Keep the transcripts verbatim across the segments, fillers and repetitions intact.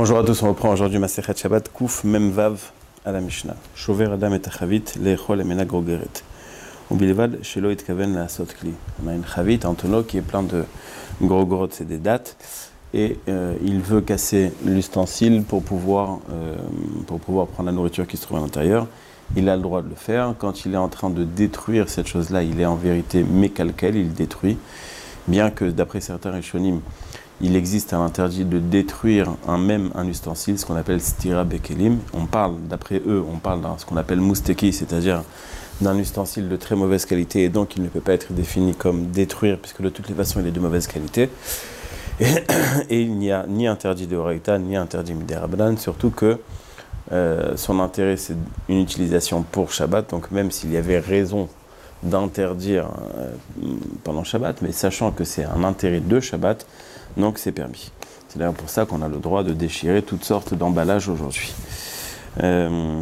Bonjour à tous, on reprend aujourd'hui Masechet Shabbat, Kouf Mem Vav à la Mishnah. Shover Adam et Chavit, Leechol et Mena Grogeret. Ubilvad, Shelo Itkaven la Sot Kli. On a une Chavit, un tonneau qui est plein de grogorot, c'est des dattes, et euh, il veut casser l'ustensile pour pouvoir, euh, pour pouvoir prendre la nourriture qui se trouve à l'intérieur. Il a le droit de le faire. Quand il est en train de détruire cette chose-là, il est en vérité mécalquel, il détruit. Bien que d'après certains Rishonim, il existe un interdit de détruire un même un ustensile, ce qu'on appelle stira bekelim. On parle, d'après eux, on parle d'un ce qu'on appelle mousteki, c'est-à-dire d'un ustensile de très mauvaise qualité, et donc il ne peut pas être défini comme détruire, puisque de toutes les façons il est de mauvaise qualité. Et, et il n'y a ni interdit de Horaïta, ni interdit midérabnan, surtout que euh, son intérêt c'est une utilisation pour Shabbat, donc même s'il y avait raison d'interdire euh, pendant Shabbat, mais sachant que c'est un intérêt de Shabbat, donc c'est permis. C'est d'ailleurs pour ça qu'on a le droit de déchirer toutes sortes d'emballages aujourd'hui. Euh,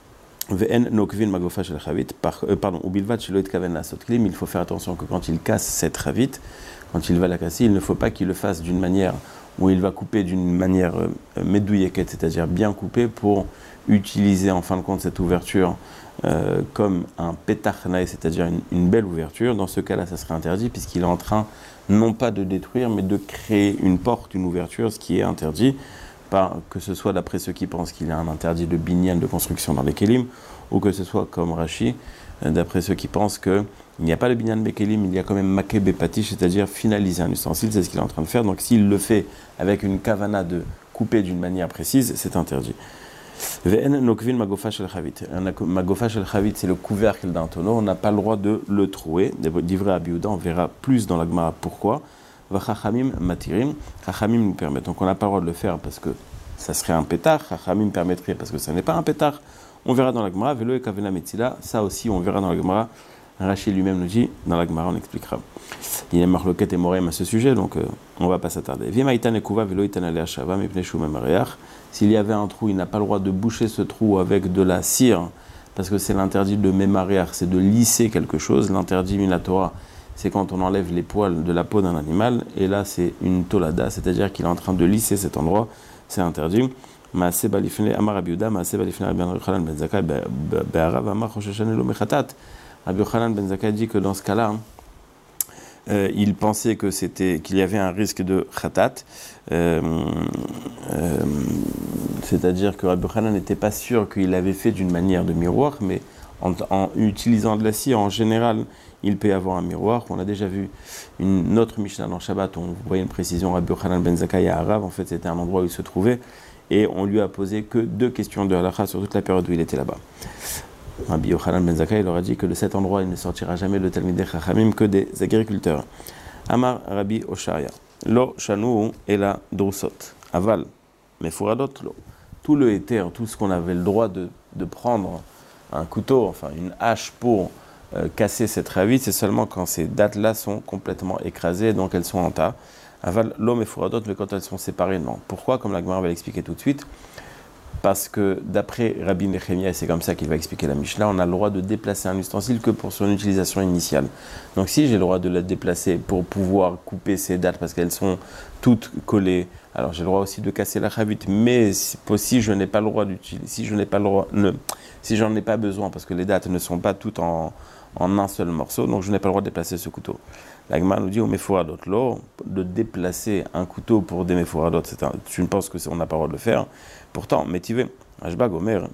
pardon, il faut faire attention que quand il casse cette ravit, quand il va la casser, il ne faut pas qu'il le fasse d'une manière où il va couper d'une manière medouilleket, c'est-à-dire bien coupé, pour utiliser en fin de compte cette ouverture euh, comme un petachnaï, c'est-à-dire une, une belle ouverture. Dans ce cas-là, ça serait interdit puisqu'il est en train non pas de détruire, mais de créer une porte, une ouverture, ce qui est interdit, par, que ce soit d'après ceux qui pensent qu'il y a un interdit de binyan, de construction dans les kelim, ou que ce soit comme Rashi, d'après ceux qui pensent qu'il n'y a pas de binyan de kelim, il y a quand même maké bepatish, c'est-à-dire finaliser un ustensile, c'est ce qu'il est en train de faire. Donc s'il le fait avec une kavana de couper d'une manière précise, c'est interdit. Ve'en nokvin magofa shel chavit. Magofa shel chavit, c'est le couvercle d'un tonneau. On n'a pas le droit de le trouer. D'ivrei Rabbi Yehuda, on verra plus dans la Gemara pourquoi. Vachachamim matirim. Chachamim nous permettent. Donc on n'a pas le droit de le faire parce que ça serait un pétard. Chachamim permettrait parce que ça n'est pas un pétard. On verra dans la Gemara. Velo et kavena metzila. Ça aussi, on verra dans la Gemara. Rashi lui-même nous dit, dans la Gemara, on expliquera. Il y a marloquet et morem à ce sujet, donc euh, on ne va pas s'attarder. S'il y avait un trou, il n'a pas le droit de boucher ce trou avec de la cire, parce que c'est l'interdit de mémariach, c'est de lisser quelque chose. L'interdit minatora, c'est quand on enlève les poils de la peau d'un animal, et là c'est une tolada, c'est-à-dire qu'il est en train de lisser cet endroit, c'est interdit. Maaseh balifnei amar Rabbi Yehuda, maaseh balifnei Rabbi Yochanan ben Zakkai, be'arav amar Rosh Hashanah lo mechatat. Rabbi Yochanan ben Zakkai dit que dans ce cas-là, euh, il pensait que c'était, qu'il y avait un risque de khatat, euh, euh, c'est-à-dire que Rabbi Yochanan n'était pas sûr qu'il l'avait fait d'une manière de miroir, mais en, en utilisant de la cire, en général, il peut y avoir un miroir. On a déjà vu une autre Mishnah dans Shabbat, on voyait une précision, Rabbi Yochanan ben Zakkai à Arav, en fait c'était un endroit où il se trouvait, et on lui a posé que deux questions de halakha sur toute la période où il était là-bas. Rabbi Yochanan ben Zakkai leur a dit que de cet endroit il ne sortira jamais de Talmidei Chachamim que des agriculteurs. Amar Rabbi Osharia, lo shanu et la drusot, aval, mefuradot lo. Tout le éther, tout ce qu'on avait le droit de, de prendre, un couteau, enfin une hache pour euh, casser cette ravite, c'est seulement quand ces dattes-là sont complètement écrasées, donc elles sont en tas. Aval, lo mefuradot, mais quand elles sont séparées, non. Pourquoi? Comme la Gemara va l'expliquer tout de suite. Parce que d'après Rabbi Nechemia, et c'est comme ça qu'il va expliquer la Mishnah, on a le droit de déplacer un ustensile que pour son utilisation initiale. Donc si j'ai le droit de la déplacer pour pouvoir couper ces dattes parce qu'elles sont toutes collées, alors j'ai le droit aussi de casser la chavit, mais si, si je n'ai pas le droit d'utiliser, si je n'ai pas le droit, ne, si j'en ai pas besoin, parce que les dattes ne sont pas toutes en, en un seul morceau, donc je n'ai pas le droit de déplacer ce couteau. La Gemara nous dit au mefuradot lo, de déplacer un couteau pour des mefuradot, je ne pense que on n'a pas le droit de le faire. Pourtant, métivé, Ashbag Omer,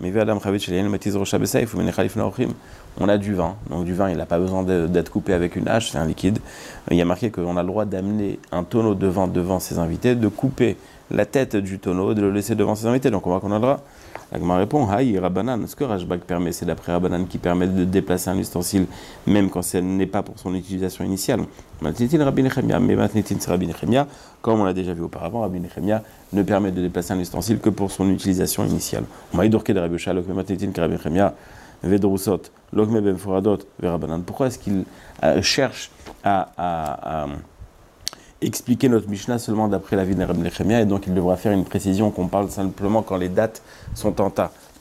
on a du vin, donc du vin il n'a pas besoin d'être coupé avec une hache, c'est un liquide. Il y a marqué qu'on a le droit d'amener un tonneau de vin devant ses invités, de couper la tête du tonneau, de le laisser devant ses invités, donc on voit qu'on a le droit. La Gemara répond, Haï, Rabbanan, ce que Rashbag permet, c'est d'après Rabbanan qui permet de déplacer un ustensile, même quand ce n'est pas pour son utilisation initiale. Matnitin Rabbi Nechemia, mais Matnitin c'est Rabbi Nechemia, comme on l'a déjà vu auparavant, Rabbi Nechemia ne permet de déplacer un ustensile que pour son utilisation initiale. On m'a idorké de Rabbi Yosha, Lokme Matnitin que Rabbi Nechemia, Vedrusot, Lokme Ben Furadot, Rabbanan. Pourquoi est-ce qu'il euh, cherche à, à, à expliquer notre Mishnah seulement d'après la vie de Rabbi Nechemia, et donc il devra faire une précision qu'on parle simplement quand les dates sont en tas.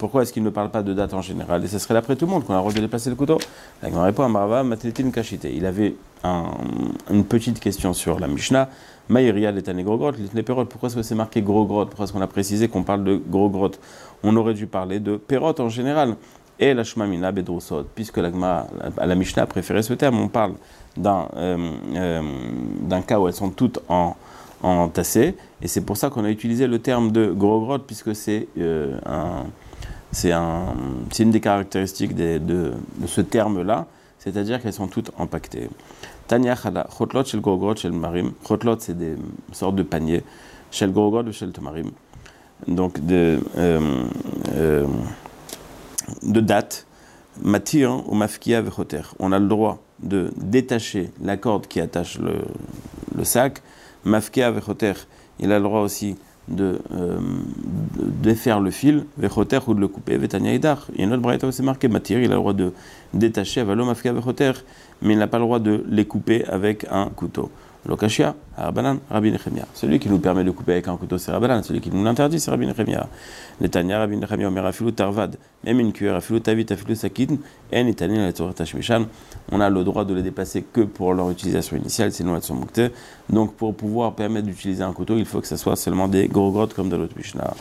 Pourquoi est-ce qu'il ne parle pas de date en général? Et ce serait d'après tout le monde qu'on a le droit de déplacer le couteau. La Gemara répond à Marava, Matletin Kashite. Il avait un, une petite question sur la Mishnah. Maïria l'étane gros grotte, les pérotes. Pourquoi est-ce que c'est marqué gros grotte? Pourquoi est-ce qu'on a précisé qu'on parle de gros grotte? On aurait dû parler de pérotes en général. Et la Shmamina Bedrousot, puisque la, la, la Mishnah a préféré ce terme, on parle d'un euh, euh, d'un cas où elles sont toutes en, en tassé, et c'est pour ça qu'on a utilisé le terme de gros grotte, puisque c'est euh, un, c'est un, c'est une des caractéristiques des, de, de ce terme-là, c'est-à-dire qu'elles sont toutes empaquetées. Tanya Chala, Chotlot shel gros grotte shel marim, Chotlot c'est des sortes de paniers, shel gros grotte ou shel tamarim, donc de euh, euh, de date, matir ou mafkia vechoter. On a le droit de détacher la corde qui attache le, le sac. Mafkia vechoter, il a le droit aussi de, euh, de défaire le fil, vechoter ou de le couper. Vetania idar. Il y a une autre braïta où c'est marqué matir, il a le droit de détacher, avalo mafkia vechoter, mais il n'a pas le droit de les couper avec un couteau. Lokashia, Rabbanan, Rabbi Nechemia. Celui qui nous permet de couper avec un couteau, c'est Rabbanan. Celui qui nous l'interdit, c'est Rabbi Nechemia. Netanya, Rabbi Nechemia, Omer Afilu Tarvad, même une cuillère, Afilu Tavit, Afilu Sakid, et Netanya, la Torah Tashmishan. On a le droit de les déplacer que pour leur utilisation initiale, sinon elles sont mouktées. Donc pour pouvoir permettre d'utiliser un couteau, il faut que ce soit seulement des gros grottes comme dans l'autre Mishnah.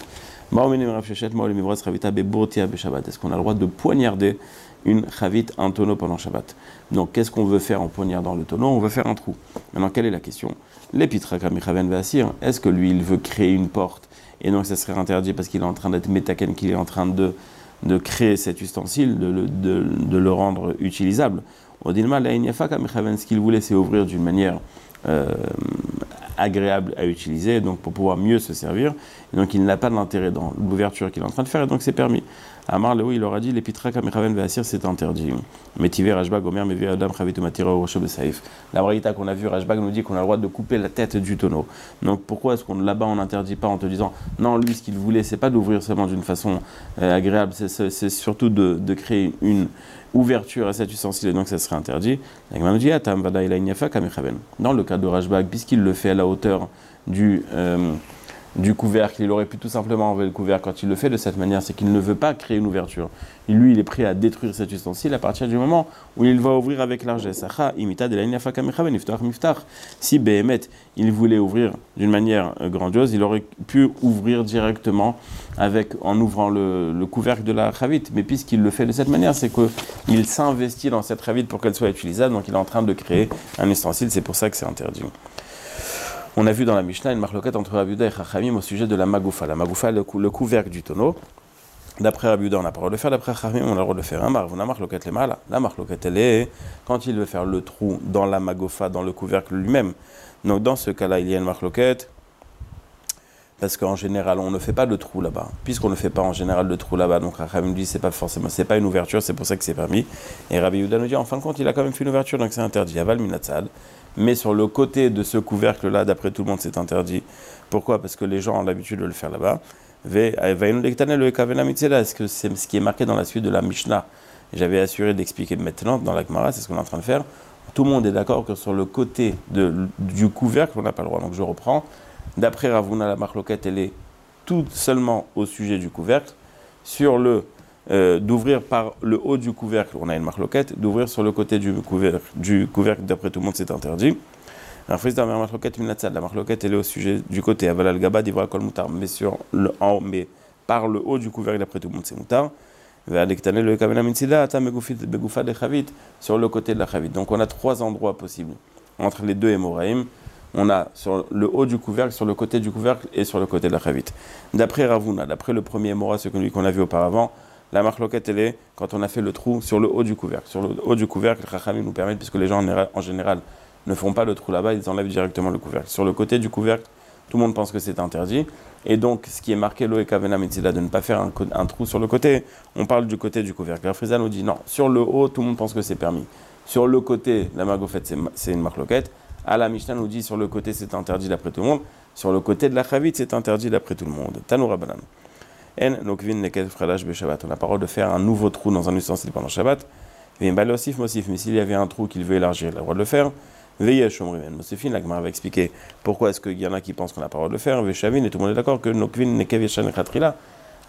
Est-ce qu'on a le droit de poignarder une chavit, un tonneau pendant Shabbat? Donc qu'est-ce qu'on veut faire en poignardant le tonneau? On veut faire un trou. Maintenant, quelle est la question? Est-ce que lui, il veut créer une porte et donc ça serait interdit parce qu'il est en train d'être métaken, qu'il est en train de, de créer cet ustensile, de, de, de, de le rendre utilisable? Ce qu'il voulait, c'est ouvrir d'une manière euh, agréable à utiliser, donc pour pouvoir mieux se servir. Et donc il n'a pas d'intérêt dans l'ouverture qu'il est en train de faire, et donc c'est permis. Amar Léo, il aura dit l'épitra kamechaven ve'asir, c'est interdit. Métivé Rajbag, Omer, Mevi Adam, Chavitu Matira, Roshab Saïf. La braïta qu'on a vue, Rajbag nous dit qu'on a le droit de couper la tête du tonneau. Donc pourquoi est-ce qu'on là-bas on n'interdit pas en te disant non, lui ce qu'il voulait, c'est pas d'ouvrir seulement d'une façon euh, agréable, c'est, c'est, c'est surtout de, de créer une ouverture à cet ustensile, et donc ça serait interdit. Dans le cas de Rajbag, puisqu'il le fait à la hauteur du, euh, du couvercle, il aurait pu tout simplement enlever le couvercle. Quand il le fait de cette manière, c'est qu'il ne veut pas créer une ouverture. Et lui, il est prêt à détruire cet ustensile à partir du moment où il va ouvrir avec largesse. Si Behemet, il voulait ouvrir d'une manière grandiose, il aurait pu ouvrir directement avec, en ouvrant le, le couvercle de la chavit. Mais puisqu'il le fait de cette manière, c'est qu'il s'investit dans cette chavit pour qu'elle soit utilisable. Donc il est en train de créer un ustensile, c'est pour ça que c'est interdit. On a vu dans la Mishnah une marloquette entre Rabbi Yehuda et Chachamim au sujet de la magoufa. La magoufa, le, cou- le couvercle du tonneau. D'après Rabbi Yehuda, on n'a pas le droit de le faire. D'après Chachamim, on a le droit de le faire. Un marv, on a marloquette les mal. La marloquette, elle est quand il veut faire le trou dans la magoufa, dans le couvercle lui-même. Donc dans ce cas-là, il y a une marloquette. Parce qu'en général, on ne fait pas de trou là-bas. Puisqu'on ne fait pas en général de trou là-bas, donc Chachamim dit c'est pas forcément, c'est pas une ouverture, c'est pour ça que c'est permis. Et Rabbi Yehuda nous dit en fin de compte, il a quand même fait une ouverture, donc c'est interdit. Aval minatzad. Mais sur le côté de ce couvercle-là, d'après tout le monde, c'est interdit. Pourquoi? Parce que les gens ont l'habitude de le faire là-bas. Est-ce que c'est ce qui est marqué dans la suite de la Mishnah? J'avais assuré d'expliquer maintenant dans la Gemara, c'est ce qu'on est en train de faire. Tout le monde est d'accord que sur le côté de, du couvercle, on n'a pas le droit. Donc je reprends. D'après Ravuna, la marloquette, elle est tout seulement au sujet du couvercle. Sur le Euh, d'ouvrir par le haut du couvercle, on a une marloquette, d'ouvrir sur le côté du couvercle, du couvercle d'après tout le monde, c'est interdit. La marloquette, elle est au sujet du côté, avalal gaba divra kol mutar, mais sur le en, mais par le haut du couvercle d'après tout le monde, c'est mutar. Sur le côté de la chavit. Donc on a trois endroits possibles entre les deux hémoraïm. On a sur le haut du couvercle, sur le côté du couvercle et sur le côté de la chavit. D'après Ravuna, d'après le premier hémora, celui qu'on a vu auparavant, la marloquette, elle est quand on a fait le trou sur le haut du couvercle. Sur le haut du couvercle, les Chachamim nous permettent, puisque les gens en général ne font pas le trou là-bas, ils enlèvent directement le couvercle. Sur le côté du couvercle, tout le monde pense que c'est interdit. Et donc, ce qui est marqué, l'eau et kavena mitzila, de ne pas faire un, un trou sur le côté, on parle du côté du couvercle. La Frisa nous dit non, sur le haut, tout le monde pense que c'est permis. Sur le côté, la magofette, c'est, c'est une marloquette. À la Mishnah nous dit sur le côté, c'est interdit d'après tout le monde. Sur le côté de la chavit, c'est interdit d'après tout le monde. Tanoura banan. On n'a pas le droit de faire un nouveau trou dans un ustensile pendant Shabbat. Mais s'il y avait un trou qu'il veut élargir, il a le droit de le faire. La Gemara va expliquer pourquoi est-ce qu'il y en a qui pensent qu'on n'a pas le droit de le faire. Et tout le monde est d'accord que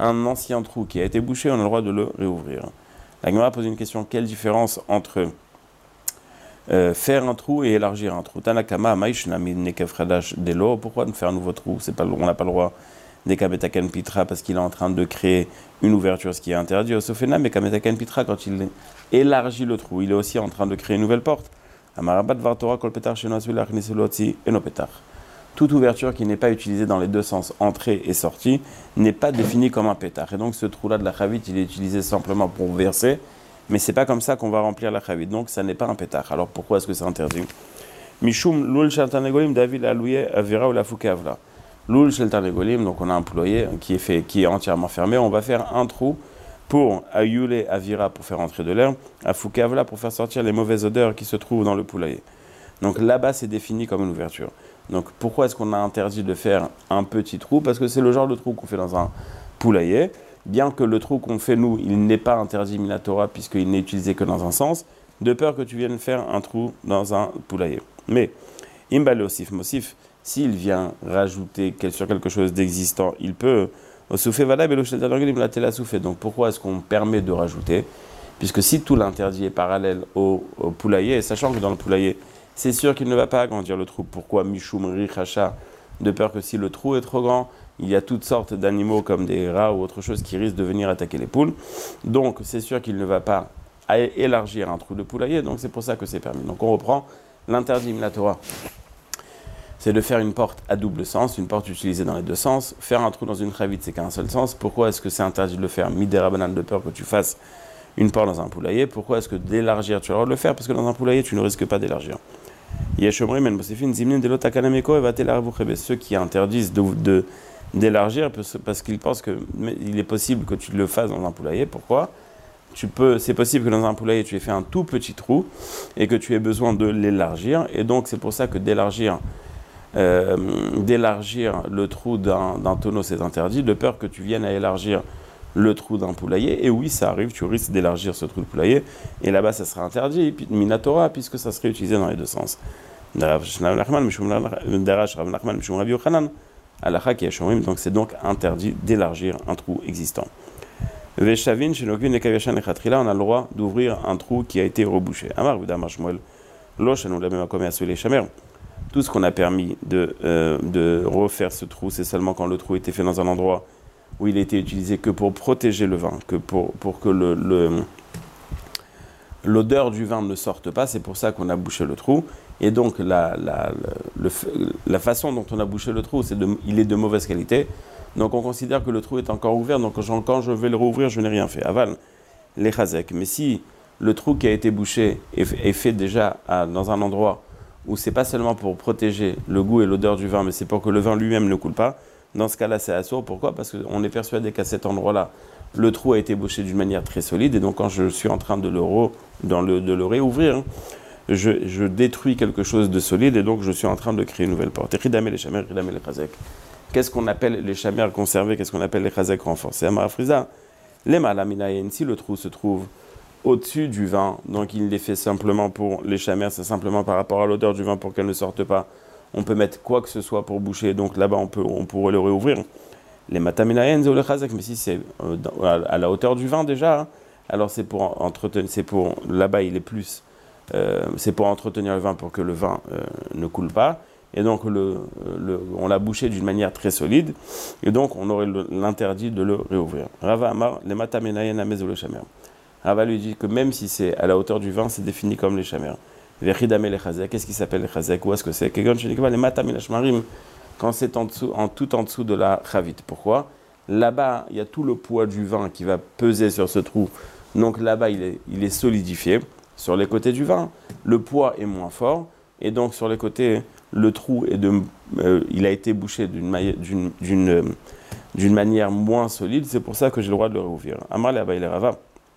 un ancien trou qui a été bouché, on a le droit de le réouvrir. La Gemara pose une question, quelle différence entre euh, faire un trou et élargir un trou? Tanakama, Maïshnami, Nekefradash, Delo, pourquoi faire un nouveau trou? C'est pas, on n'a pas le droit des Kametaken Pitra parce qu'il est en train de créer une ouverture, ce qui est interdit. Osofena, mais Kametaken Pitra, quand il élargit le trou, il est aussi en train de créer une nouvelle porte. Amarabat Vartora, Kolpetar, Shenosvila, Kneseloti, Enopetar. Toute ouverture qui n'est pas utilisée dans les deux sens, entrée et sortie, n'est pas définie comme un pétard. Et donc ce trou-là de la chavite, il est utilisé simplement pour verser, mais c'est pas comme ça qu'on va remplir la chavite. Donc ça n'est pas un pétard. Alors pourquoi est-ce que c'est interdit? Mishum lul shaltanegolim David alouye avira ou la fukavla. Lul shaltanegolim, donc on a un poulailler qui est fait, qui est entièrement fermé. On va faire un trou pour ayule avira pour faire entrer de l'air, à fukavla pour faire sortir les mauvaises odeurs qui se trouvent dans le poulailler. Donc là-bas c'est défini comme une ouverture. Donc pourquoi est-ce qu'on a interdit de faire un petit trou? Parce que c'est le genre de trou qu'on fait dans un poulailler. Bien que le trou qu'on fait nous, il n'est pas interdit minatora puisqu'il n'est utilisé que dans un sens, de peur que tu viennes faire un trou dans un poulailler. Mais, imbale osif mosif, s'il vient rajouter sur quelque chose d'existant, il peut. Donc pourquoi est-ce qu'on permet de rajouter? Puisque si tout l'interdit est parallèle au, au poulailler, sachant que dans le poulailler, c'est sûr qu'il ne va pas agrandir le trou. Pourquoi Mishum Richacha? De peur que si le trou est trop grand, il y a toutes sortes d'animaux comme des rats ou autre chose qui risquent de venir attaquer les poules. Donc c'est sûr qu'il ne va pas élargir un trou de poulailler, donc c'est pour ça que c'est permis. Donc on reprend l'interdit minatora. C'est de faire une porte à double sens, une porte utilisée dans les deux sens. Faire un trou dans une chavite, c'est qu'un seul sens. Pourquoi est-ce que c'est interdit de le faire midera banane, de peur que tu fasses une porte dans un poulailler? Pourquoi est-ce que d'élargir, tu as le droit de le faire? Parce que dans un poulailler, tu ne risques pas d'élargir. Ceux qui interdisent de, de, d'élargir parce qu'ils pensent qu'il est possible que tu le fasses dans un poulailler. Pourquoi? Tu peux, c'est possible que dans un poulailler, tu aies fait un tout petit trou et que tu aies besoin de l'élargir. Et donc, c'est pour ça que d'élargir, euh, d'élargir le trou d'un, d'un tonneau, c'est interdit, de peur que tu viennes à élargir le trou d'un poulailler. Et oui, ça arrive, tu risques d'élargir ce trou de poulailler. Et là-bas, ça sera interdit, minatora, puisque ça serait utilisé dans les deux sens. Donc c'est donc interdit d'élargir un trou existant. On a le droit d'ouvrir un trou qui a été rebouché. Tout ce qu'on a permis de, euh, de refaire ce trou, c'est seulement quand le trou était fait dans un endroit où il était utilisé que pour protéger le vin, que pour, pour que le, le, l'odeur du vin ne sorte pas. C'est pour ça qu'on a bouché le trou. Et donc, la, la, la, le, la façon dont on a bouché le trou, c'est de, il est de mauvaise qualité. Donc, on considère que le trou est encore ouvert. Donc, quand je vais le rouvrir, je n'ai rien fait. Aval, les chazek. Mais si le trou qui a été bouché est, est fait déjà à, dans un endroit où c'est pas seulement pour protéger le goût et l'odeur du vin, mais c'est pour que le vin lui-même ne coule pas, dans ce cas-là, c'est assourd. Pourquoi? Parce qu'on est persuadé qu'à cet endroit-là, le trou a été bouché d'une manière très solide. Et donc, quand je suis en train de le, re, dans le, de le réouvrir, hein, je, je détruis quelque chose de solide. Et donc, je suis en train de créer une nouvelle porte. Qu'est-ce qu'on appelle les chamères conservées? Qu'est-ce qu'on appelle les chazek renforcés? Amarafriza, les malaminayen, si le trou se trouve au-dessus du vin, donc il les fait simplement pour les chamères, c'est simplement par rapport à l'odeur du vin pour qu'elle ne sorte pas. On peut mettre quoi que ce soit pour boucher, donc là-bas on, peut, on pourrait le réouvrir. Les mataminayen, ou le chazek, mais si c'est euh, à la hauteur du vin déjà, hein, alors c'est pour entretenir, c'est pour, là-bas il est plus, euh, c'est pour entretenir le vin pour que le vin euh, ne coule pas. Et donc, le, le, on l'a bouché d'une manière très solide. Et donc, on aurait le, l'interdit de le réouvrir. Rava Amar, les matamenayen amez ou le chamer. Rava lui dit que même si c'est à la hauteur du vin, c'est défini comme les chamers. Vechidame les chazek. Qu'est-ce qui s'appelle les chazek? Où est-ce que c'est? Kegon shenikva les matamenashmarim. Quand c'est en dessous, en, tout en dessous de la chavite. Pourquoi? Là-bas, il y a tout le poids du vin qui va peser sur ce trou. Donc là-bas, il est, il est solidifié. Sur les côtés du vin, le poids est moins fort. Et donc, sur les côtés, le trou est de, euh, il a été bouché d'une, maille, d'une, d'une, euh, d'une manière moins solide. C'est pour ça que j'ai le droit de le rouvrir. Amar le Abaye Rava.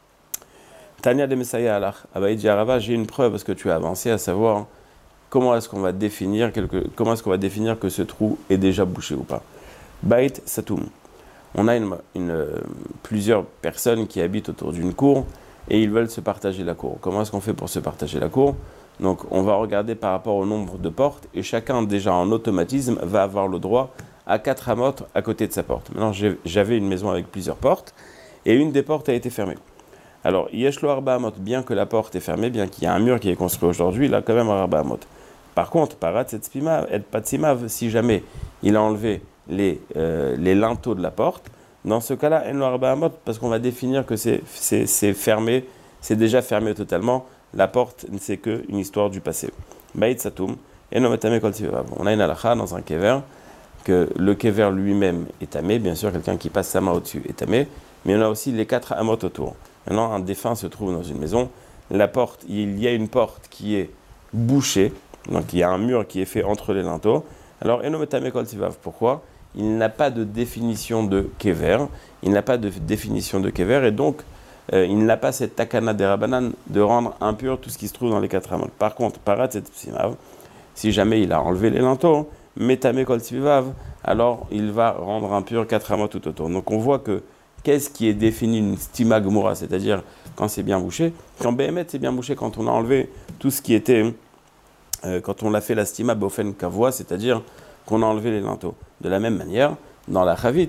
Tania de Messaya Alach. Abaye dit Rava, j'ai une preuve parce que tu as avancé, à savoir comment est-ce qu'on va définir, quelque, comment est-ce qu'on va définir que ce trou est déjà bouché ou pas. Bait Satoum. On a une, une, euh, plusieurs personnes qui habitent autour d'une cour et ils veulent se partager la cour. Comment est-ce qu'on fait pour se partager la cour? Donc, on va regarder par rapport au nombre de portes et chacun, déjà en automatisme, va avoir le droit à quatre amot à côté de sa porte. Maintenant, j'avais une maison avec plusieurs portes, et une des portes a été fermée. Alors, Yeshlo Arba Amot, bien que la porte est fermée, bien qu'il y a un mur qui est construit aujourd'hui, il a quand même Arba Amot. Par contre, Parat et Patsimav, si jamais il a enlevé les, euh, les linteaux de la porte, dans ce cas-là, Enlo Arba Amot, parce qu'on va définir que c'est, c'est, c'est fermé, c'est déjà fermé totalement, la porte, c'est qu'une histoire du passé. Baït Satoum, Enlo Metame Kol Tivav. On a une halakha dans un kever, que le kever lui-même est tamé, bien sûr, quelqu'un qui passe sa main au-dessus est tamé, mais on a aussi les quatre amot autour. Maintenant, un défunt se trouve dans une maison, la porte, il y a une porte qui est bouchée, donc il y a un mur qui est fait entre les linteaux. Alors, Eno Metame Kol Tivav, pourquoi ? Il n'a pas de définition de kever, il n'a pas de définition de kever, et donc, euh, il n'a pas cette takana des rabanan de rendre impur tout ce qui se trouve dans les quatre amot. Par contre, Parat et Psimav, si jamais il a enlevé les linteaux, Metame Kol Tivav, alors il va rendre impur quatre amot tout autour. Donc on voit que qu'est-ce qui est défini une stima gemura, c'est-à-dire quand c'est bien bouché. Quand Behemet c'est bien bouché, quand on a enlevé tout ce qui était, euh, quand on l'a fait la stima bofen kavoa, c'est-à-dire qu'on a enlevé les linteaux. De la même manière, dans la chavit,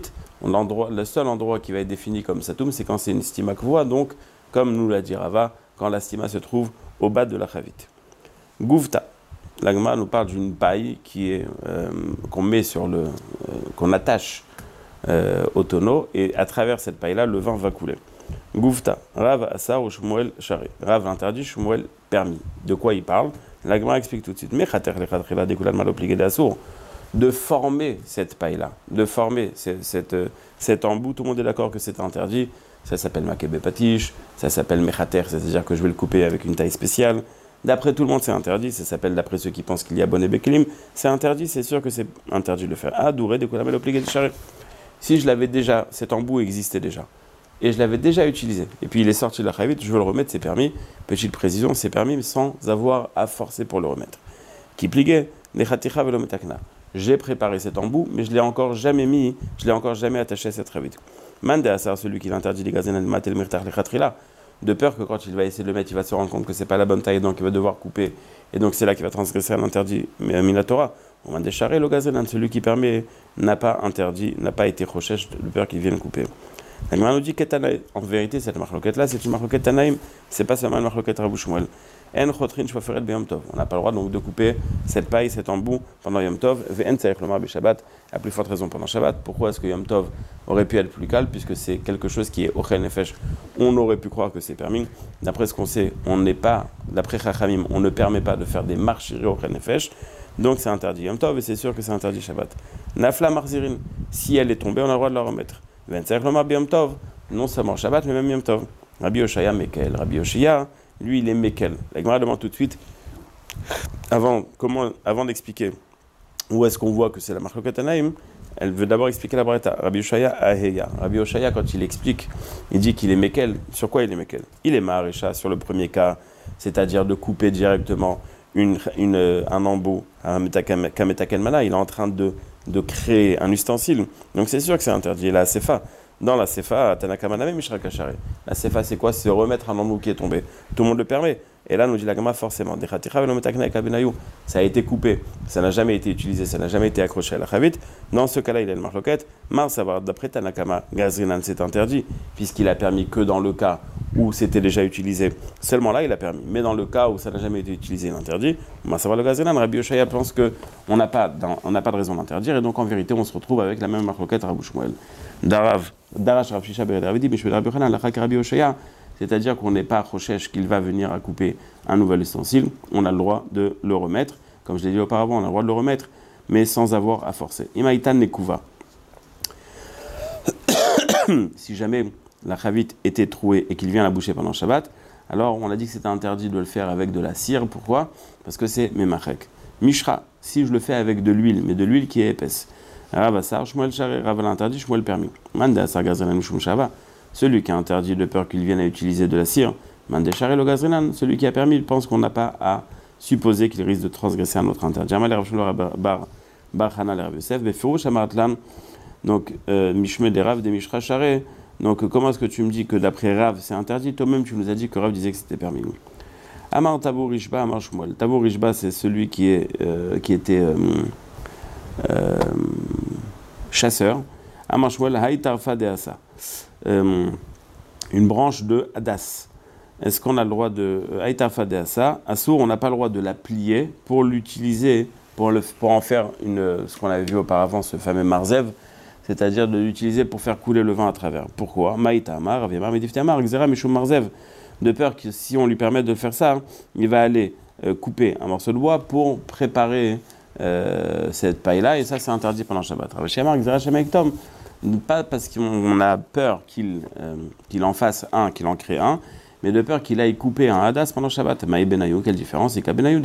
le seul endroit qui va être défini comme satoum, c'est quand c'est une stima kavoa, donc comme nous l'a dit Rava, quand la stima se trouve au bas de la chavit. Gouvta. L'agma nous parle d'une paille qui est, euh, qu'on met sur le, euh, qu'on attache euh, au tonneau, et à travers cette paille-là, le vin va couler. Gouvta, Rav Asar ou Shmuel Charé. Rav interdit, Shmuel permis. De quoi il parle? L'agma explique tout de suite. Mechater lechatchila découlal mal obligé d'assour. De former cette paille-là, de former cette, cette, cet embout, tout le monde est d'accord que c'est interdit. Ça s'appelle makebe patish, ça s'appelle mechater, c'est-à-dire que je vais le couper avec une taille spéciale. D'après tout le monde, c'est interdit. Ça s'appelle, d'après ceux qui pensent qu'il y a bonnet beklim, c'est interdit. C'est sûr que c'est interdit de le faire. Ah, douré, de quoi la obligé de charrer. Si je l'avais déjà, cet embout existait déjà, et je l'avais déjà utilisé, et puis il est sorti de la chavite, je veux le remettre, c'est permis. Petite précision, c'est permis, mais sans avoir à forcer pour le remettre. Qui pliguait, nechaticha velo metakna. J'ai préparé cet embout, mais je l'ai encore jamais mis, je l'ai encore jamais attaché à cette chavite. Mande asar, celui qui l'interdit les gazen matel mirtar lechatrila. De peur que quand il va essayer de le mettre, il va se rendre compte que c'est pas la bonne taille, donc il va devoir couper. Et donc c'est là qu'il va transgresser un interdit minatora. On va décharrer le gazelan, celui qui permet n'a pas interdit, n'a pas été rochesh de peur qu'il vienne couper. La Gemara nous dit qu'Etanaïm, en vérité, cette marloquette là, c'est une marloquette Tanaïm, c'est pas seulement une marloquette Rabbi Shmuel. En chotrin shvaferet b'yom tov. On n'a pas le droit donc de couper cette paille, cet embout pendant Yom Tov. Ve'en tzarich lomar b'Shabbat. À plus forte raison pendant Shabbat. Pourquoi est-ce que Yom Tov aurait pu être plus calme, puisque c'est quelque chose qui est ochel nefesh. On aurait pu croire que c'est permis. D'après ce qu'on sait, on n'est pas, d'après Chachamim, on ne permet pas de faire des marches ochel nefesh. Donc c'est interdit Yom Tov et c'est sûr que c'est interdit Shabbat. Nafla marzirin. Si elle est tombée, on a le droit de la remettre. Ve'en tzarich lomar b'yom tov. Non seulement Shabbat, mais même Yom Tov. Rabbi Oshaya Mekel. Rabbi Oshaya, lui, il est Mekel. La Gemara demande tout de suite, avant, comment, avant d'expliquer où est-ce qu'on voit que c'est la marloquet Tanaïm, elle veut d'abord expliquer la breta. Rabbi Oshaya Aheya. Rabbi Oshaya, quand il explique, il dit qu'il est Mekel. Sur quoi il est Mekel? Il est Maharisha sur le premier cas, c'est-à-dire de couper directement une, une, un embout, un kametakenmana. Il est en train de, de créer un ustensile. Donc c'est sûr que c'est interdit. La Sefa. Dans la Sefa, Tanakamana Mishra Kachare. La Sefa, c'est quoi? C'est remettre un embout qui est tombé. Tout le monde le permet. Et là, nous dit la Gama forcément. Ça a été coupé. Ça n'a jamais été utilisé. Ça n'a jamais été accroché à la Chavit. Dans ce cas-là, il est le marloquette. Mar savoir, d'après Tanakama, Gazrinan, c'est interdit, puisqu'il a permis que dans le cas où c'était déjà utilisé. Seulement là, il a permis. Mais dans le cas où ça n'a jamais été utilisé, il est interdit. Mar savoir le Gazrinan. Rabbi Oshaya pense qu'on n'a pas, pas de raison d'interdire. Et donc, en vérité, on se retrouve avec la même marloquette Rabbi Shmuel. Darav. Darash Rav Shisha Bered Ravidi, Mishved Rabbi Yochanan, la Chak Rabbi Oshaya, c'est-à-dire qu'on n'est pas rochesh qu'il va venir à couper un nouvel ustensile, on a le droit de le remettre, comme je l'ai dit auparavant, on a le droit de le remettre, mais sans avoir à forcer. Imaitan Nekuva. Si jamais la chavit était trouée et qu'il vient la boucher pendant Shabbat, alors on a dit que c'était interdit de le faire avec de la cire. Pourquoi? Parce que c'est memachek. Mishra, si je le fais avec de l'huile, mais de l'huile qui est épaisse. Rav Asar, Shmuel Charé, Rav l'interdit, Shmuel permis. Mande Asar Gazrenan Shum Shava, celui qui a interdit de peur qu'il vienne à utiliser de la cire. Mande Charé le Gazrenan, celui qui a permis, il pense qu'on n'a pas à supposer qu'il risque de transgresser un autre interdit. Jamal Rav Shmuel Bar Bar Hana Rav Yosef, Befirouch Amaratlan, donc Mishme des Rav des Mishra Charé. Donc comment est-ce que tu me dis que d'après Rav c'est interdit? Toi-même tu nous as dit que Rav disait que c'était permis. Amar Tabou Rishba, Amar Shmuel. Tabou Rishba, c'est celui qui, est, euh, qui était. Euh, Euh, chasseur. Amashwel Haïtarfa de Asa. Une branche de Hadas. Est-ce qu'on a le droit de Haïtarfa de Asa? Assour, on n'a pas le droit de la plier pour l'utiliser, pour, le, pour en faire une, ce qu'on avait vu auparavant, ce fameux marzev, c'est-à-dire de l'utiliser pour faire couler le vin à travers. Pourquoi? Maïta Amar, Aviamar, Medifti Amar, Xera, Mishum Marzev. De peur que si on lui permet de faire ça, il va aller euh, couper un morceau de bois pour préparer euh, cette paille-là, et ça c'est interdit pendant Shabbat. Ravashemar, Xera, Shemektom. Pas parce qu'on a peur qu'il, euh, qu'il en fasse un, qu'il en crée un, mais de peur qu'il aille couper un hadas pendant Shabbat. Maï Benayou, quelle différence? C'est qu'à Benayou,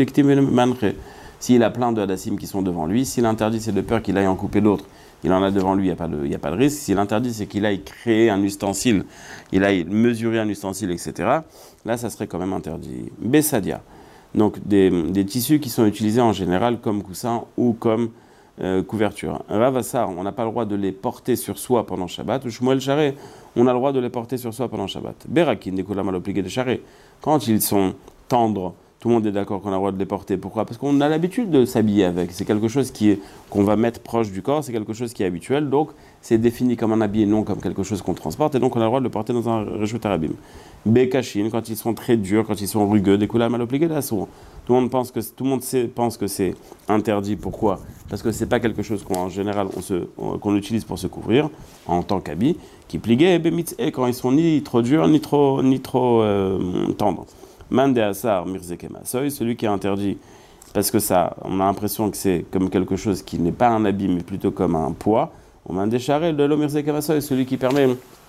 s'il a plein de hadassim qui sont devant lui, s'il interdit, c'est de peur qu'il aille en couper d'autres. Il en a devant lui, il n'y a pas de, il y a pas de risque. S'il interdit, c'est qu'il aille créer un ustensile, il aille mesurer un ustensile, et cetera. Là, ça serait quand même interdit. Bessadia, donc des, des tissus qui sont utilisés en général comme coussin ou comme euh, couverture. Ravassar, on n'a pas le droit de les porter sur soi pendant Shabbat. Ou Shmuel Charé, on a le droit de les porter sur soi pendant Shabbat. Berakin, des mal obligé de Charé. Quand ils sont tendres, tout le monde est d'accord qu'on a le droit de les porter. Pourquoi? Parce qu'on a l'habitude de s'habiller avec. C'est quelque chose qui est, qu'on va mettre proche du corps, c'est quelque chose qui est habituel. Donc, c'est défini comme un habit et non comme quelque chose qu'on transporte. Et donc, on a le droit de le porter dans un rejut arabim. Bekashin, quand ils sont très durs, quand ils sont rugueux, des couleurs mal obligées d'assaut. Tout le monde pense que, tout le monde sait, pense que c'est interdit. Pourquoi? Parce que c'est pas quelque chose qu'en général, on se, qu'on utilise pour se couvrir en tant qu'habit. Qui pliguait, et quand ils sont ni trop durs, ni trop, ni trop euh, tendres. Mande Asar Mirzekema Soy, celui qui est interdit, parce que ça, on a l'impression que c'est comme quelque chose qui n'est pas un habit, mais plutôt comme un poids. On m'a décharé de l'Omirzekema Soy, celui qui permet,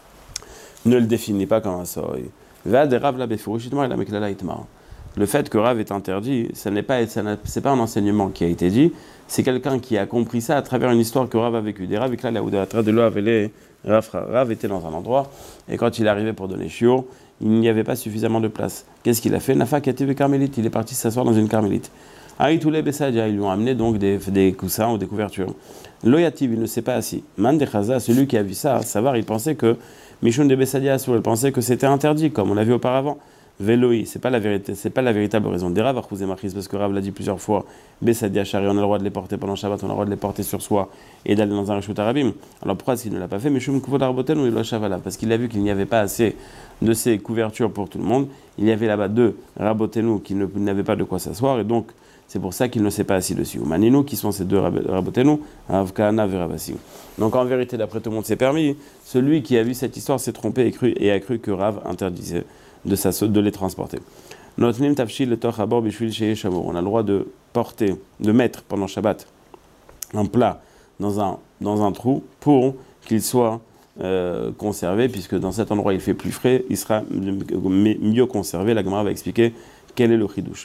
ne le définit pas comme un soy. Va des Rav la Befurushitma et la Meklala Itmar. Le fait que Rav est interdit, ça n'est pas, ça c'est pas un enseignement qui a été dit, c'est quelqu'un qui a compris ça à travers une histoire que Rav a vécue. Des Rav, et là, là où de l'eau avait les Rav était dans un endroit, et quand il arrivait pour donner shiur, il n'y avait pas suffisamment de place. Qu'est-ce qu'il a fait? Nafa Kativ Carmélite, il est parti s'asseoir dans une carmélite. Aïtoulé Bessadia, ils lui ont amené donc des, des coussins ou des couvertures. Loyativ, il ne s'est pas assis. Man de Chaza, celui qui a vu ça, savoir, il pensait que Mishun de Bessadia, il pensait que c'était interdit, comme on l'a vu auparavant. Veloi, c'est pas la vérité, c'est pas la véritable raison. Des Rav Archouzé Machis, parce que Rav l'a dit plusieurs fois, Bessadia Chari, on a le droit de les porter pendant Shabbat, on a le droit de les porter sur soi et d'aller dans un reshut arabim. Alors pourquoi est-ce qu'il ne l'a pas fait? Mishum Kuvod Arboten ou il Shavala, parce qu'il a vu qu'il n'y avait pas assez de ces couvertures pour tout le monde. Il y avait là-bas deux Rabotenu qui n'avaient pas de quoi s'asseoir, et donc c'est pour ça qu'il ne s'est pas assis dessus. Ou Maninu, qui sont ces deux Rabotenu, Avkana Veravasi. Donc en vérité, d'après tout le monde, c'est permis. Celui qui a vu cette histoire s'est trompé et, cru, et a cru que Rav interdisait de, sa, de les transporter. On a le droit de porter, de mettre pendant Shabbat un plat dans un, dans un trou pour qu'il soit euh, conservé, puisque dans cet endroit il fait plus frais, il sera mieux conservé. La Gemara va expliquer quel est le chidouche.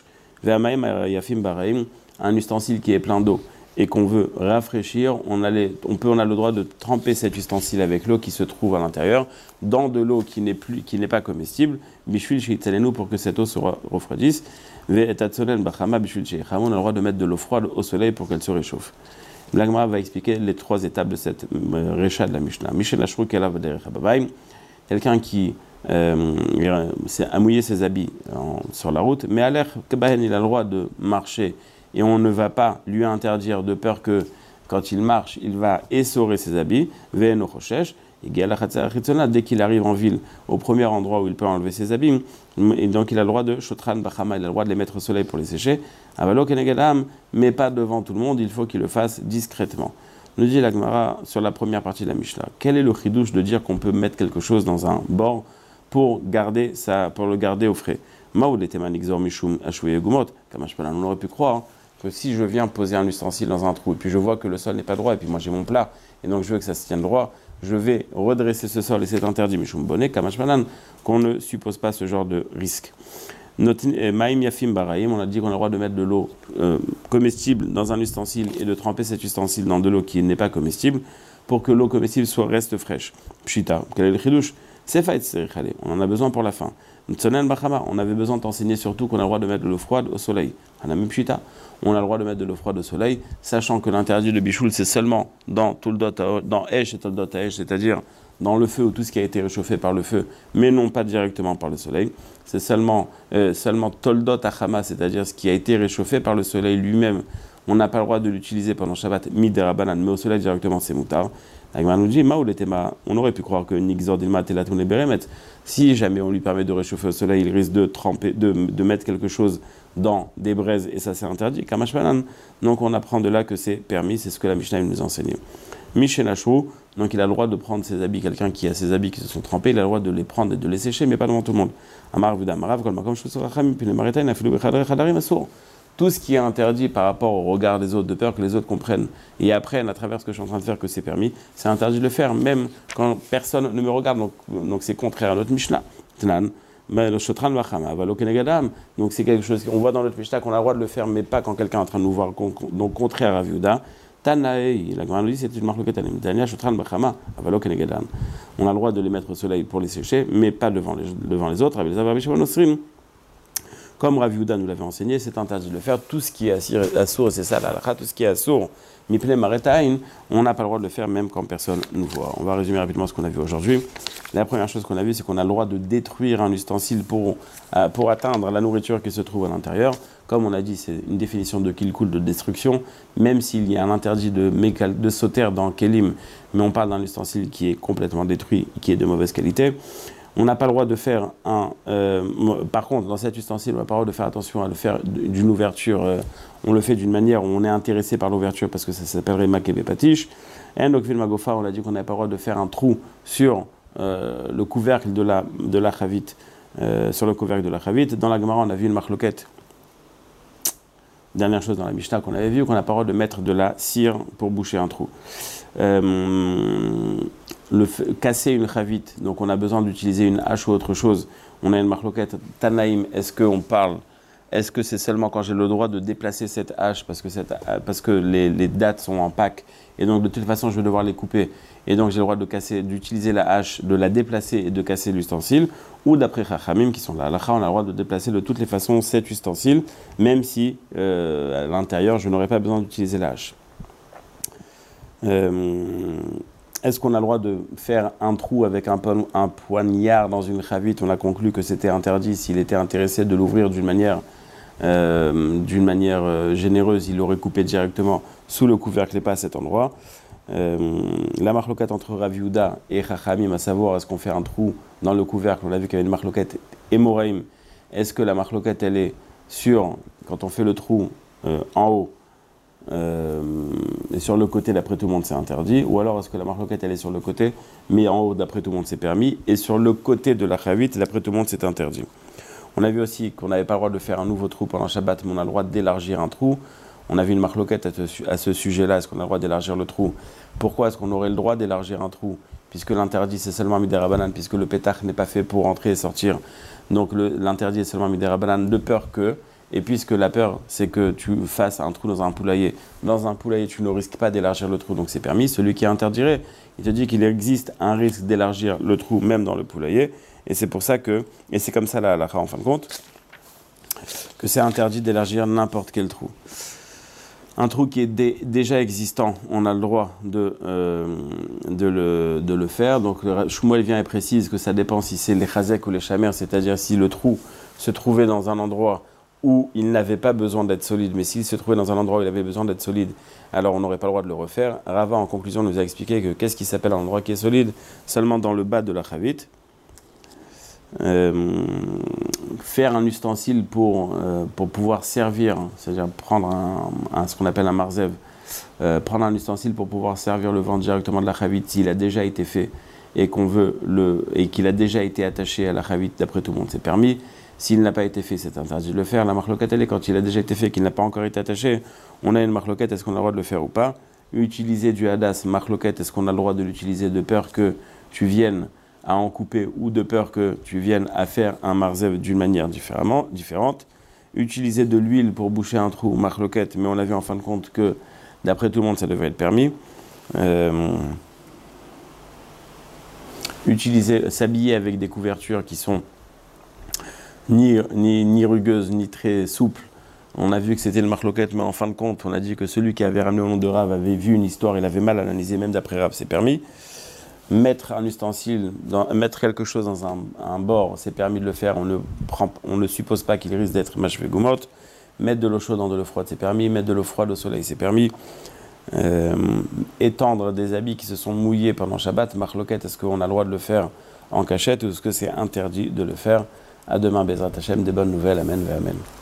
Un ustensile qui est plein d'eau et qu'on veut rafraîchir, on a, les, on, peut, on a le droit de tremper cet ustensile avec l'eau qui se trouve à l'intérieur dans de l'eau qui n'est, plus, qui n'est pas comestible, pour que cette eau se refroidisse. On a le droit de mettre de l'eau froide au soleil pour qu'elle se réchauffe. L'Agma va expliquer les trois étapes de cette récha de la Mishnah. Quelqu'un qui euh, a mouillé ses habits en, sur la route, mais à l'air Kebahen, il a le droit de marcher et on ne va pas lui interdire de peur que quand il marche, il va essorer ses habits. Dès qu'il arrive en ville, au premier endroit où il peut enlever ses habits, et donc il a le droit de Shotran Bachama, il a le droit de les mettre au soleil pour les sécher. Mais pas devant tout le monde, il faut qu'il le fasse discrètement. Nous dit la Gemara sur la première partie de la Mishnah. Quel est le chidouche de dire qu'on peut mettre quelque chose dans un bord pour, garder ça, pour le garder au frais? On aurait pu croire que si je viens poser un ustensile dans un trou et puis je vois que le sol n'est pas droit et puis moi j'ai mon plat et donc je veux que ça se tienne droit, je vais redresser ce sol et c'est interdit, Mishum Bonnet, Kamashmanan, qu'on ne suppose pas ce genre de risque. Maïm Yafim Baraïm, on a dit qu'on a le droit de mettre de l'eau euh, comestible dans un ustensile et de tremper cet ustensile dans de l'eau qui n'est pas comestible pour que l'eau comestible soit, reste fraîche. Pshita, quel est le chidouche? C'est fait, on en a besoin pour la fin. On avait besoin de t'enseigner surtout qu'on a le droit de mettre de l'eau froide au soleil. On a le droit de mettre de l'eau froide au soleil, sachant que l'interdit de Bichoul, c'est seulement dans Toldot, dans Esh et Toldot Esh, c'est-à-dire dans le feu ou tout ce qui a été réchauffé par le feu, mais non pas directement par le soleil. C'est seulement, euh, seulement Toldot Achama, c'est-à-dire ce qui a été réchauffé par le soleil lui-même on n'a pas le droit de l'utiliser pendant Shabbat miderabanan, mais au soleil directement c'est moutar. La Gemara nous dit, on aurait pu croire que Nixor Dilma Telatoun et Beremet, si jamais on lui permet de réchauffer au soleil, il risque de tremper, de, de mettre quelque chose dans des braises et ça c'est interdit. Kamashbanan, donc on apprend de là que c'est permis, c'est ce que la Mishnah nous enseigne. Mishenachou, donc il a le droit de prendre ses habits, quelqu'un qui a ses habits qui se sont trempés, il a le droit de les prendre et de les sécher, mais pas devant tout le monde. Amar Vuda Marav, Kol Makom Shusuracham, puis le Maritain, Afilu Bechadre Chadarim Asur. Tout ce qui est interdit par rapport au regard des autres, de peur que les autres comprennent et apprennent à travers ce que je suis en train de faire que c'est permis, c'est interdit de le faire, même quand personne ne me regarde, donc, donc c'est contraire à notre Mishnah. Donc c'est quelque chose qu'on voit dans notre Mishnah qu'on a le droit de le faire, mais pas quand quelqu'un est en train de nous voir, donc contraire à Viuda. Tanaï, la grande dit, c'est une marque locale. On a le droit de les mettre au soleil pour les sécher, mais pas devant les, devant les autres. Comme Rav Yehuda nous l'avait enseigné, c'est interdit de le faire. Tout ce qui est assourd, c'est ça la halakha, tout ce qui est assourd, mipnei maretain, on n'a pas le droit de le faire même quand personne nous voit. On va résumer rapidement ce qu'on a vu aujourd'hui. La première chose qu'on a vu, c'est qu'on a le droit de détruire un ustensile pour, euh, pour atteindre la nourriture qui se trouve à l'intérieur. Comme on a dit, c'est une définition de kilkul, de destruction, même s'il y a un interdit de, mécal, de sauter dans kelim, mais on parle d'un ustensile qui est complètement détruit, qui est de mauvaise qualité. On n'a pas le droit de faire un... Euh, par contre, dans cet ustensile, on n'a pas le droit de faire attention à le faire d'une ouverture. Euh, on le fait d'une manière où on est intéressé par l'ouverture parce que ça s'appellerait makebe patish. Et donc, Vilmagofa, on a dit qu'on n'avait pas le droit de faire un trou sur euh, le couvercle de la, de la chavite. Euh, sur le couvercle de la chavite. Dans la Gemara, on a vu une marloquette. Dernière chose dans la Mishnah qu'on avait vu, qu'on n'a pas le droit de mettre de la cire pour boucher un trou. Euh, le casser une chavite, donc on a besoin d'utiliser une hache ou autre chose. On a une marloquette Tanaïm, est-ce qu'on parle, est-ce que c'est seulement quand j'ai le droit de déplacer cette hache parce que, cette, parce que les, les dates sont en Pâques et donc de toute façon je vais devoir les couper et donc j'ai le droit de casser, d'utiliser la hache, de la déplacer et de casser l'ustensile, ou d'après Chachamim qui sont là, là on a le droit de déplacer de toutes les façons cet ustensile, même si euh, à l'intérieur je n'aurais pas besoin d'utiliser la hache. Euh, Est-ce qu'on a le droit de faire un trou avec un, po- un poignard dans une chavite? On a conclu que c'était interdit. S'il était intéressé de l'ouvrir d'une manière, euh, d'une manière euh, généreuse, il l'aurait coupé directement sous le couvercle et pas à cet endroit. Euh, la marloquette entre Rav Yehuda et Chachamim, à savoir est-ce qu'on fait un trou dans le couvercle? On a vu qu'il y avait une marloquette Emoraim. Est-ce que la marloquette elle est sur, quand on fait le trou euh, en haut, Euh, et sur le côté d'après tout le monde c'est interdit, ou alors est-ce que la marloquette elle est sur le côté mais en haut d'après tout le monde c'est permis, et sur le côté de la chavite d'après tout le monde c'est interdit. On a vu aussi qu'on n'avait pas le droit de faire un nouveau trou pendant Shabbat, mais on a le droit d'élargir un trou. On a vu une marloquette à, à ce sujet-là, est-ce qu'on a le droit d'élargir le trou? Pourquoi est-ce qu'on aurait le droit d'élargir un trou puisque l'interdit c'est seulement midérabanan, puisque le pétach n'est pas fait pour entrer et sortir, donc le, l'interdit est seulement midérabanan, de peur que. Et puisque la peur, c'est que tu fasses un trou dans un poulailler, dans un poulailler, tu ne risques pas d'élargir le trou, donc c'est permis. Celui qui interdirait, il te dit qu'il existe un risque d'élargir le trou même dans le poulailler. Et c'est pour ça que, et c'est comme ça la halakha en fin de compte, que c'est interdit d'élargir n'importe quel trou. Un trou qui est dé, déjà existant, on a le droit de, euh, de, le, de le faire. Donc le Shmuel vient et précise que ça dépend si c'est les chazek ou les chamers, c'est-à-dire si le trou se trouvait dans un endroit où il n'avait pas besoin d'être solide, mais s'il se trouvait dans un endroit où il avait besoin d'être solide, alors on n'aurait pas le droit de le refaire. Rava, en conclusion, nous a expliqué que qu'est-ce qui s'appelle un endroit qui est solide? Seulement dans le bas de la chavite. Euh, faire un ustensile pour, euh, pour pouvoir servir, c'est-à-dire prendre un, un, ce qu'on appelle un marzev, euh, prendre un ustensile pour pouvoir servir le vent directement de la chavite, s'il a déjà été fait et qu'on veut le, et qu'il a déjà été attaché à la chavite, d'après tout le monde, c'est permis. S'il n'a pas été fait, c'est interdit de le faire. La marloquette, elle est quand il a déjà été fait, qu'il n'a pas encore été attaché. On a une marloquette, est-ce qu'on a le droit de le faire ou pas? Utiliser du hadas, marloquette, est-ce qu'on a le droit de l'utiliser de peur que tu viennes à en couper ou de peur que tu viennes à faire un marzev d'une manière différemment, différente? Utiliser de l'huile pour boucher un trou, marloquette, mais on a vu en fin de compte que d'après tout le monde, ça devrait être permis. Euh, utiliser, s'habiller avec des couvertures qui sont Ni, ni, ni rugueuse, ni très souple. On a vu que c'était le marloquette, mais en fin de compte, on a dit que celui qui avait ramené au nom de Rav avait vu une histoire, il avait mal analysé, même d'après Rav, c'est permis. Mettre un ustensile, dans, mettre quelque chose dans un, un bord, c'est permis de le faire, on ne, prend, on ne suppose pas qu'il risque d'être mashvé gumot. Mettre de l'eau chaude dans de l'eau froide, c'est permis. Mettre de l'eau froide au soleil, c'est permis. Euh, étendre des habits qui se sont mouillés pendant Shabbat, marloquette, est-ce qu'on a le droit de le faire en cachette ou est-ce que c'est interdit de le faire? À demain, Bezrat Hashem, des bonnes nouvelles. Amen, ve amen.